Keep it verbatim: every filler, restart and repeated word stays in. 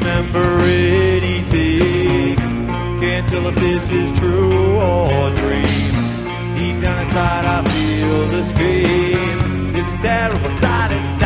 remember anything. Can't tell if this is true or dream. Deep down inside I feel the scream. This terrible silence